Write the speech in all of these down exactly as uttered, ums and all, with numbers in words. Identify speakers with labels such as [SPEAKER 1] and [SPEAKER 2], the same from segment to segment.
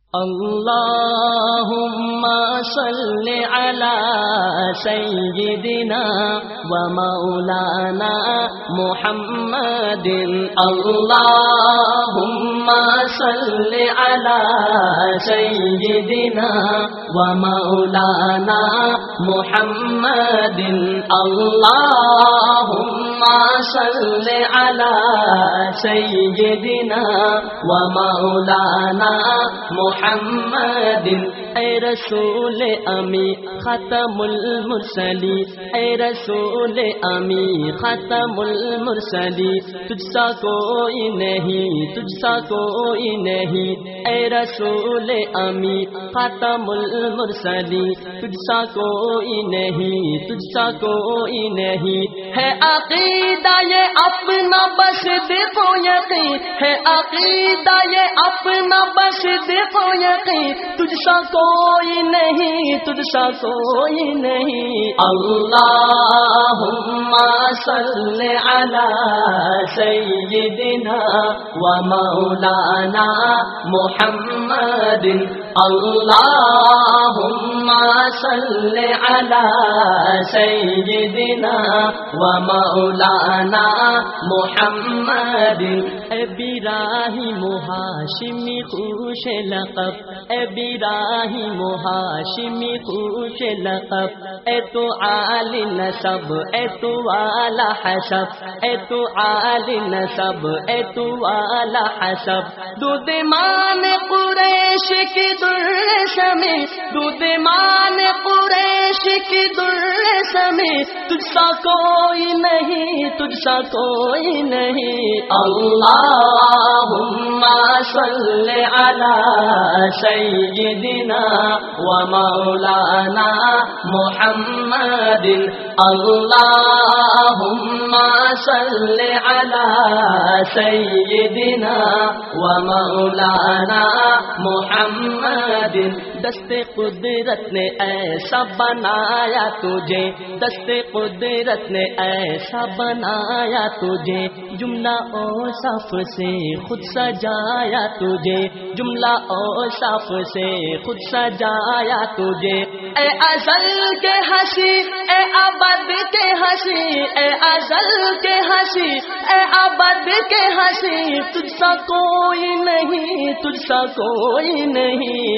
[SPEAKER 1] اللهم صل على سيدنا ومولانا محمد اللهم صل على سيدنا ومولانا محمد اللهم صل على سيدنا ومولانا محمد اے رسول امی ختم المرسلی اے رسول امی ختم المرسلی تجھ سا کوئی نہیں تجھ سا کوئی نہیں اے رسول امی ختم المرسلی تجھ سا کوئی نہیں تجھ سا کوئی نہیں ہے عقیدہ یہ اپنا بس دیکھو یقین ہے عقیدہ یہ اپنا بس دیکھو یقین تجھ سا کوئی نہیں تجھ سا کوئی نہیں اللہم صل علی سیدنا و مولانا محمد اللہم صل علی سیدنا و مولانا محمد اے براہیم ہاشمی خوش لقب اے براہیم ہاشمی خوش لقب اے تو عالی نسب اے تو والا حسب اے تو عالی نسب اے تو والا حسب دودھ مان قریش کی درشمی دودھ مان قریش کی درشمی تجھ سا کوئی نہیں تجھ سا کوئی نہیں اللہم صل علی سیدنا و مولانا محمد اللہم صل علی سیدنا و مولانا محمد دست قدرت نے ایسا بنایا تجھے دست قدرت نے ایسا بنایا تجھے جملہ اوصاف سے خود سجایا تجھے جملہ اوصاف سے خود سجایا تجھے اے ازل کے ہنسی اے ابد کے ہنسی اے ازل کے ہنسی اے ابد کے ہنسی تجھ سا کوئی نہیں تجھ سا کوئی نہیں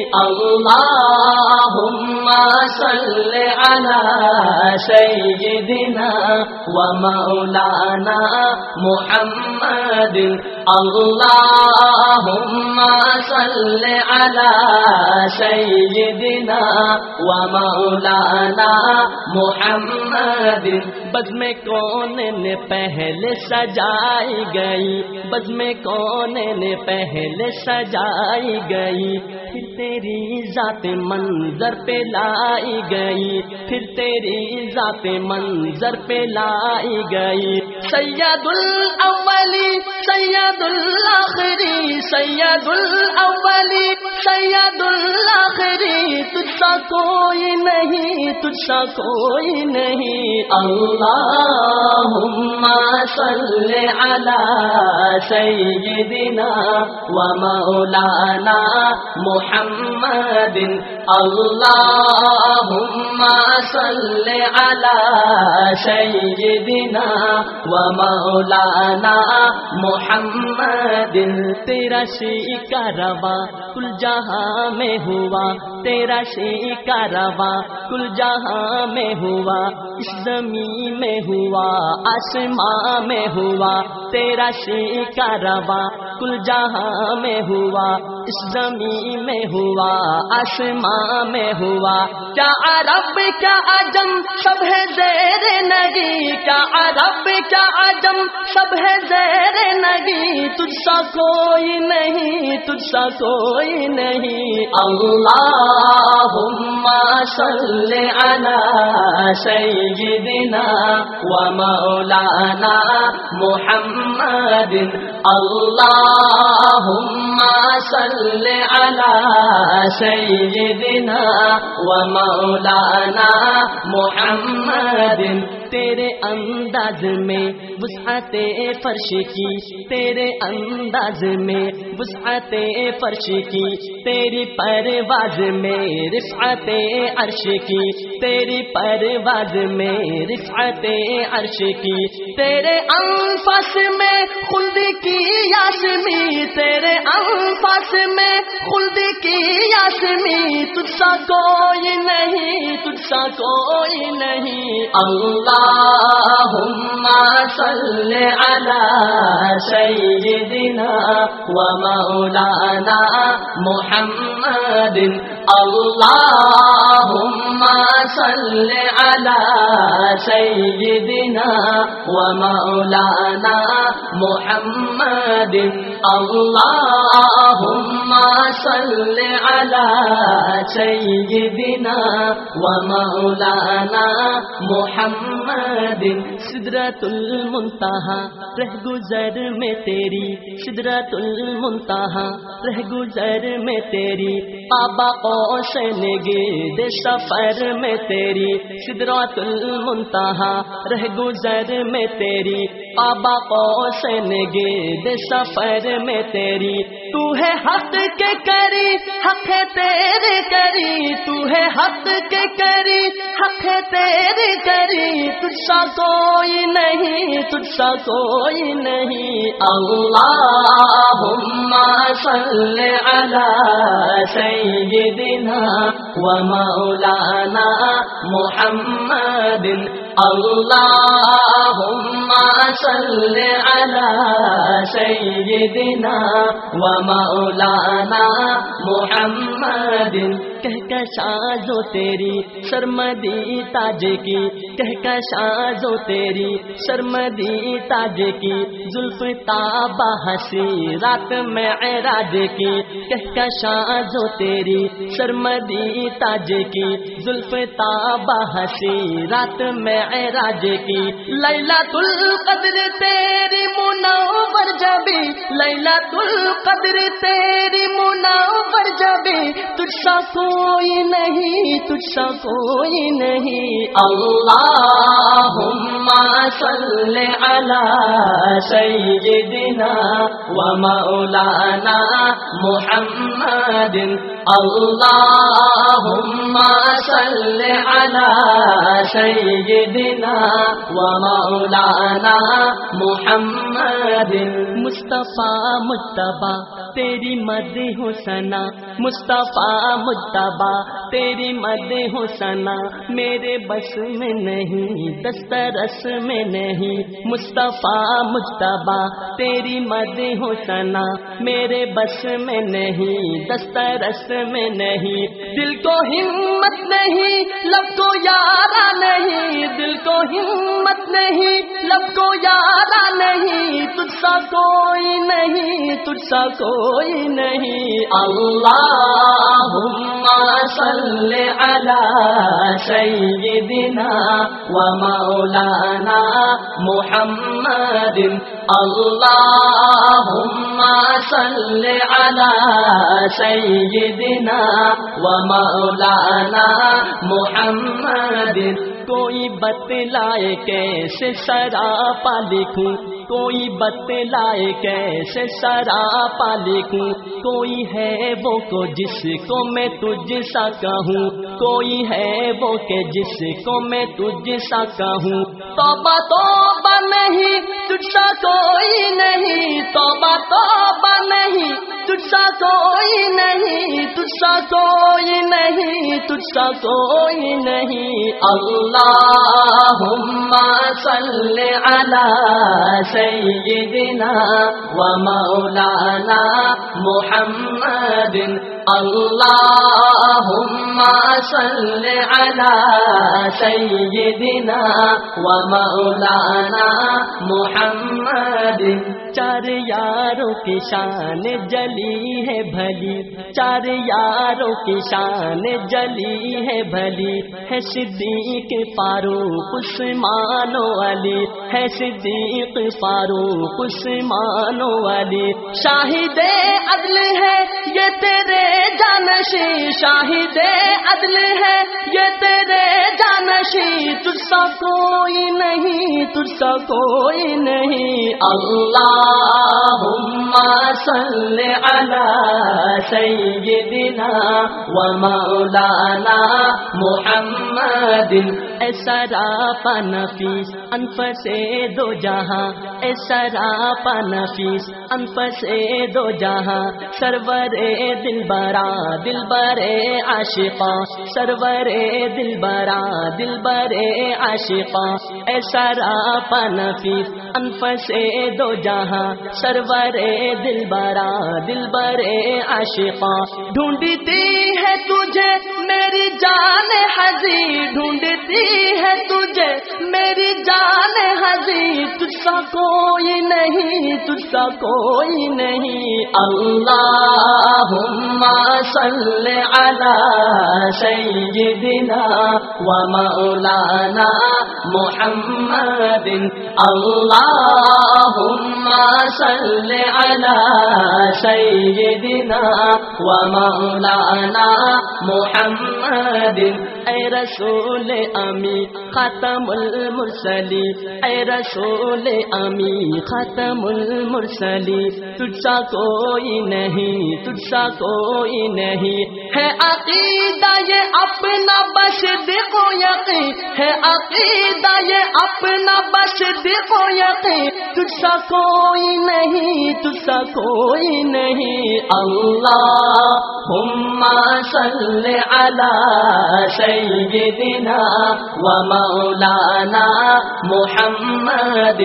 [SPEAKER 1] اللہم صل علی سیدنا و مولانا محمد اللہم صل علی سیدنا و مولانا محمد بزم کون نے پہلے سجائی گئی بزم کون نے پہلے سجائی گئی پھر تیری ذات منظر پہ لائی گئی پھر تیری ذات منظر پہ لائی گئی سید الاولی سید الاخری سید الاولی سید الاخری تجھ سا کوئی نہیں تجھ سا کوئی نہیں اللہم صل علی سیدنا و مولانا محمد اللہم صل علی سیدنا و مولانا محمد تیرا شیکا روا کل جہاں میں ہوا تیرا شیکا روا کل جہاں میں ہوا اس زمین میں ہوا آسمان میں ہوا تیرا شیکا روا کل جہاں میں ہوا اس زمین میں ہوا آسمان میں ہوا کیا عرب کیا عجم سب ہے زیر نگی کیا عرب کیا عجم سب ہے زیر نگی تجھ سا کوئی نہیں تجھ سا کوئی نہیں اللہم صل علی سیدنا و مولانا محمد اللہم صل علی سیدنا و مولانا محمد تیرے انداز میں وسعت فرش کی، تیرے انداز میں وسعت فرش کی، تیری پرواز میں رفعت عرش کی، تیری پرواز میں رفعت عرش کی، تیرے انفاس میں خلد کی یاسمی، تیرے انفاس میں خلد کی یاسمی، تجھ سا کوئی نہیں، تجھ سا کوئی نہیں۔ اللہم صلی علی سیدنا و مولانا محمد، اللہم صلی علی سیدنا و مولانا محمد، اللہم صلی علی سیدنا و مولانا محمد۔ سدرۃ المنتہا رہ گزر میں تیری، سدرۃ المنتہا رہ گزر میں تیری، آبا قوسین گرد سفر میں تیری، سدرۃ المنتہا رہ گزر میں تیری، آبا قوسین گرد سفر میں تیری، تو ہے حق کے کری حق ہے تیرے کری، تو ہے حق کے کری حق ہے تیرے کری، تجھ سا کوئی نہیں، تجھ سا کوئی نہیں۔ اللہم صلی علی سیدنا و مولانا محمد، اللہم صلی علی سیدنا و مولانا محمد۔ کہکشاں جو تیری سرمدی تاج کی، کہکشاں جو تیری سرمدی تاج کی، زلف تابہ ہنسی رات معراج کی، کہکشاں جو تیری سرمدی تاج کی، زلف تابہ ہنسی رات معراج کی، لیلۃ القدر تیری منور جبی، لیلۃ القدر تیری منور جبی، تجھ سا کوئی نہیں، تجھ سا کوئی نہیں۔ اللہم صلی علی سیدنا و مولانا محمد، اللہم صلی علی سیدنا و مولانا محمد۔ مصطفیٰ مجتبیٰ تیری مدح و ثنا، مصطفیٰ مجتبیٰ تیری مدح و ثنا، میرے بس میں نہیں دسترس میں نہیں، مصطفیٰ مجتبیٰ تیری مدح و ثنا، میرے بس میں نہیں دسترس میں نہیں، دل کو ہمت نہیں لب کو یارا نہیں، دل کو ہمت نہیں لب کو یارا نہیں، تجھ سا کوئی نہیں، تجھ سا کوئی نہیں۔ اللہم صلی علی سیدنا و مولانا محمد، اللہم صلی علی سیدنا و مولانا محمد۔ کوئی بتلائے کیسے سراپا لکھوں، کوئی بتلائے کیسے سراپا لکھوں، کوئی ہے وہ کو جس کو میں تجھ سا کہوں، کوئی ہے وہ کہ جس کو میں تجھ سا کہوں، توبہ توبہ نہیں تجھ سا کوئی نہیں، توبہ توبہ نہیں تجھ سا کوئی نہیں، تجھ سا کوئی نہیں، تجھ سا کوئی نہیں۔ اللہم صلی علی سیدنا و مولانا محمد، اللہم صلی علی سیدنا و مولانا محمد۔ چار یاروں کی شان جلی ہے بھلی، چار یاروں کی شان جلی ہے بھلی، ہے صدیق فاروق عثمان و علی، ہے صدیق فاروق عثمان و علی، شاہد عدل ہے یہ تیرے جانشی، شاہد عدل ہے یہ تیرے جانشی، رشی تجھ سا کوئی نہیں، تجھ سا کوئی نہیں۔ اللہم صلی علی سیدنا و مولانا محمد۔ اے سراپا نفیس انفس دو جہاں، اے سراپا نفیس انفس دو جہاں، سرور دلبرا دلبر عاشقاں، سرور دلبرا دلبر عاشقاں، اے سراپا نفیس انفس دو جہاں، سرور دلبرا دلبر عاشقاں۔ ڈھونڈتی ہے تجھے میری جان ہزی، ڈھونڈتی ہے تجھے میری جان ہزی، تجھ سا کوئی نہیں، تجھ سا کوئی نہیں۔ اللہم صلی علی سیدنا و مولانا محمد۔ اللہم صلی علی سیدنا و مولانا محمد۔ اے رسول امی خاتم المرسلین، اے رسول امی خاتم المرسلین، تجھ سا کوئی نہیں، تجھ سا کوئی نہیں۔ ہے عقیدہ یہ اپنا بس دیکھو یقین، ہے عقیدہ یہ اپنا بس دیکھو یقین، تجھ سا کوئی نہیں، تجھ سا کوئی نہیں۔ اللہم صلی علی سیدنا و مولانا محمد۔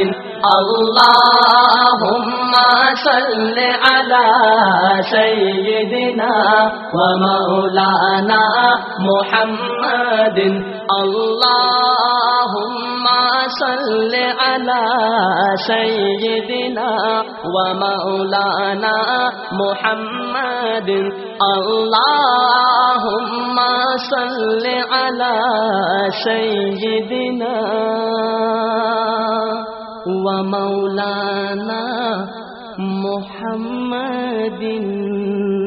[SPEAKER 1] اللہم صلی علی سیدنا و مولانا محمد۔ اللہم صلی علی سیدنا و مولانا محمد۔ اللہم صلی علی سیدنا و مولانا محمد۔